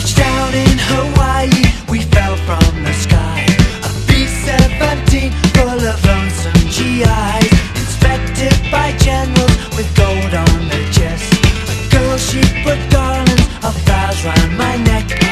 Touchdown in Hawaii, we fell from the sky. A B-17 full of lonesome GIs, inspected by generals with gold on their chest. A girl, she put garlands of flowers round my neck.